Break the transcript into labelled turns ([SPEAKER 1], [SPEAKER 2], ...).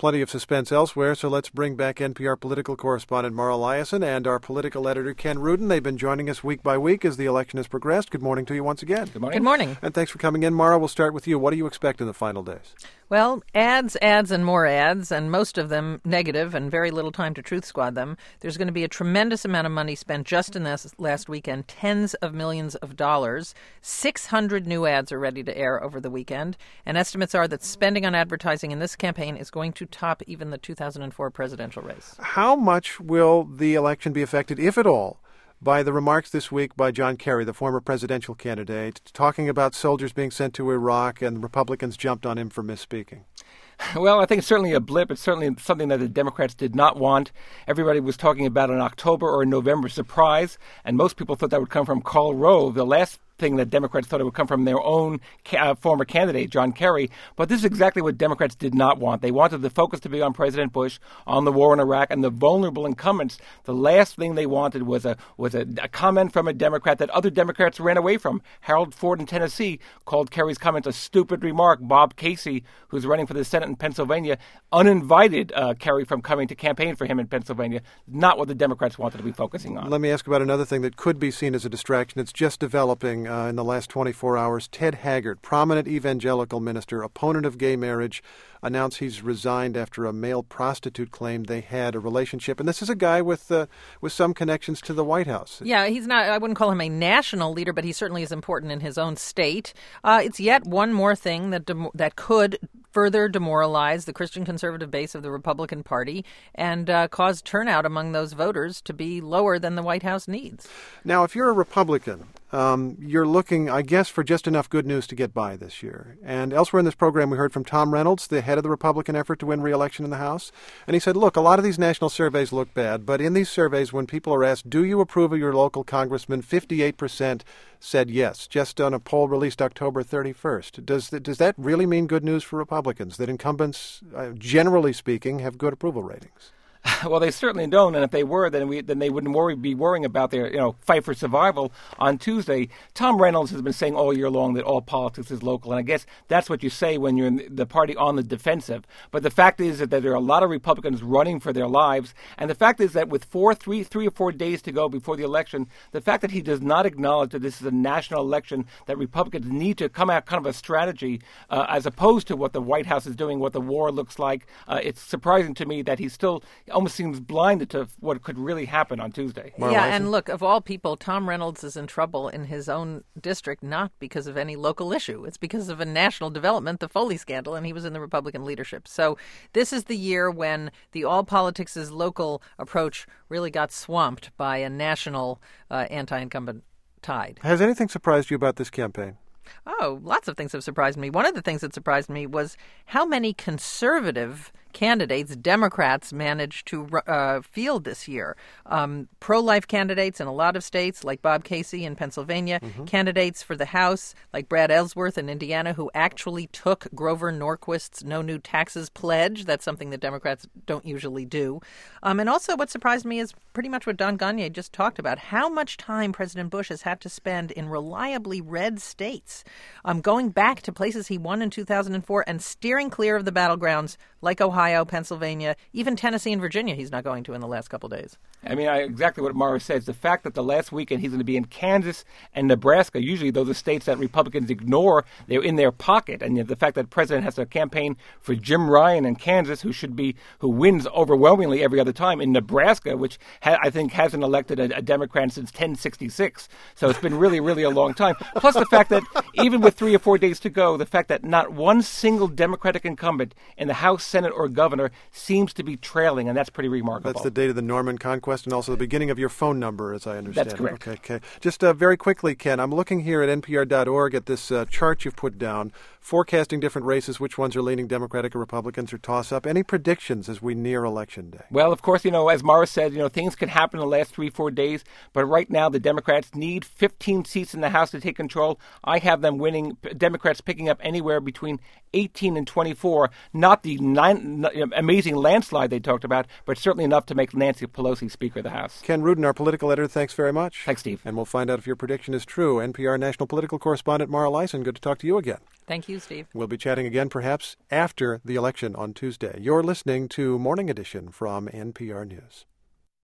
[SPEAKER 1] plenty of suspense elsewhere, so let's bring back NPR political correspondent Mara Liasson and our political editor Ken Rudin. They've been joining us week by week as the election has progressed. Good morning to you once again.
[SPEAKER 2] Good morning.
[SPEAKER 3] Good morning.
[SPEAKER 1] And thanks for coming in. Mara, we'll start with you. What do you expect in the final days?
[SPEAKER 3] Well, ads, and more ads, and most of them negative and very little time to truth squad them. There's going to be a tremendous amount of money spent just in this last weekend, tens of millions of dollars. 600 new ads are ready to air over the weekend, and estimates are that spending on advertising in this campaign is going to top even the 2004 presidential race.
[SPEAKER 1] How much will the election be affected, if at all, by the remarks this week by John Kerry, the former presidential candidate, talking about soldiers being sent to Iraq and Republicans jumped on him for misspeaking?
[SPEAKER 2] Well, I think it's certainly a blip. It's certainly something that the Democrats did not want. Everybody was talking about an October or a November surprise, and most people thought that would come from Karl Rove, the last thing that Democrats thought it would come from their own former candidate, John Kerry. But this is exactly what Democrats did not want. They wanted the focus to be on President Bush, on the war in Iraq, and the vulnerable incumbents. The last thing they wanted was a comment from a Democrat that other Democrats ran away from. Harold Ford in Tennessee called Kerry's comment a stupid remark. Bob Casey, who's running for the Senate in Pennsylvania, uninvited Kerry from coming to campaign for him in Pennsylvania. Not what the Democrats wanted to be focusing on.
[SPEAKER 1] Let me ask about another thing that could be seen as a distraction. It's just developing in the last 24 hours. Ted Haggard, prominent evangelical minister, opponent of gay marriage, announced he's resigned after a male prostitute claimed they had a relationship. And this is a guy with some connections to the White House.
[SPEAKER 3] Yeah, he's not, I wouldn't call him a national leader, but he certainly is important in his own state. It's yet one more thing that could further demoralize the Christian conservative base of the Republican Party and cause turnout among those voters to be lower than the White House needs.
[SPEAKER 1] Now, if you're a Republican, you're looking, I guess, for just enough good news to get by this year. And elsewhere in this program, we heard from Tom Reynolds, the head of the Republican effort to win re-election in the House. And he said, look, a lot of these national surveys look bad, but in these surveys, when people are asked, do you approve of your local congressman, 58% said yes, just on a poll released October 31st. Does that really mean good news for Republicans, that incumbents, generally speaking, have good approval ratings?
[SPEAKER 2] Well, they certainly don't, and if they were, then they wouldn't be worrying about their fight for survival on Tuesday. Tom Reynolds has been saying all year long that all politics is local, and I guess that's what you say when you're in the party on the defensive. But the fact is that there are a lot of Republicans running for their lives, and the fact is that with three or 4 days to go before the election, the fact that he does not acknowledge that this is a national election, that Republicans need to come out kind of a strategy as opposed to what the White House is doing, what the war looks like. It's surprising to me that he's still almost seems blinded to what could really happen on Tuesday.
[SPEAKER 3] Yeah, and look, of all people, Tom Reynolds is in trouble in his own district, not because of any local issue. It's because of a national development, the Foley scandal, and he was in the Republican leadership. So this is the year when the all politics is local approach really got swamped by a national anti-incumbent tide.
[SPEAKER 1] Has anything surprised you about this campaign?
[SPEAKER 3] Oh, lots of things have surprised me. One of the things that surprised me was how many conservative candidates Democrats managed to field this year. Pro-life candidates in a lot of states, like Bob Casey in Pennsylvania, candidates for the House, like Brad Ellsworth in Indiana, who actually took Grover Norquist's No New Taxes pledge. That's something that Democrats don't usually do. And also what surprised me is pretty much what Don Gagné just talked about, how much time President Bush has had to spend in reliably red states, going back to places he won in 2004 and steering clear of the battlegrounds like Ohio, Pennsylvania, even Tennessee and Virginia he's not going to in the last couple of days.
[SPEAKER 2] I mean, exactly what Mara says. The fact that the last weekend he's going to be in Kansas and Nebraska, usually those are states that Republicans ignore, they're in their pocket. And the fact that the president has to campaign for Jim Ryan in Kansas, who wins overwhelmingly every other time, in Nebraska, which I think hasn't elected a Democrat since 1066. So it's been really, really a long time. Plus the fact that even with 3 or 4 days to go, the fact that not one single Democratic incumbent in the House, Senate, or governor seems to be trailing, and that's pretty remarkable.
[SPEAKER 1] That's the date of the Norman Conquest and also the beginning of your phone number, as I understand.
[SPEAKER 2] That's correct.
[SPEAKER 1] Okay. Just very quickly, Ken, I'm looking here at npr.org at this chart you've put down, forecasting different races, which ones are leaning Democratic or Republicans or toss-up. Any predictions as we near Election Day?
[SPEAKER 2] Well, of course, as Mara said, things can happen in the last 3-4 days, but right now the Democrats need 15 seats in the House to take control. I have them winning, Democrats picking up anywhere between 18 and 24, not the 9 amazing landslide they talked about, but certainly enough to make Nancy Pelosi Speaker of the House.
[SPEAKER 1] Ken Rudin, our political editor, thanks very much.
[SPEAKER 2] Thanks, Steve.
[SPEAKER 1] And we'll find out if your prediction is true. NPR national political correspondent Mara Leisen, good to talk to you again.
[SPEAKER 3] Thank you, Steve.
[SPEAKER 1] We'll be chatting again perhaps after the election on Tuesday. You're listening to Morning Edition from NPR News.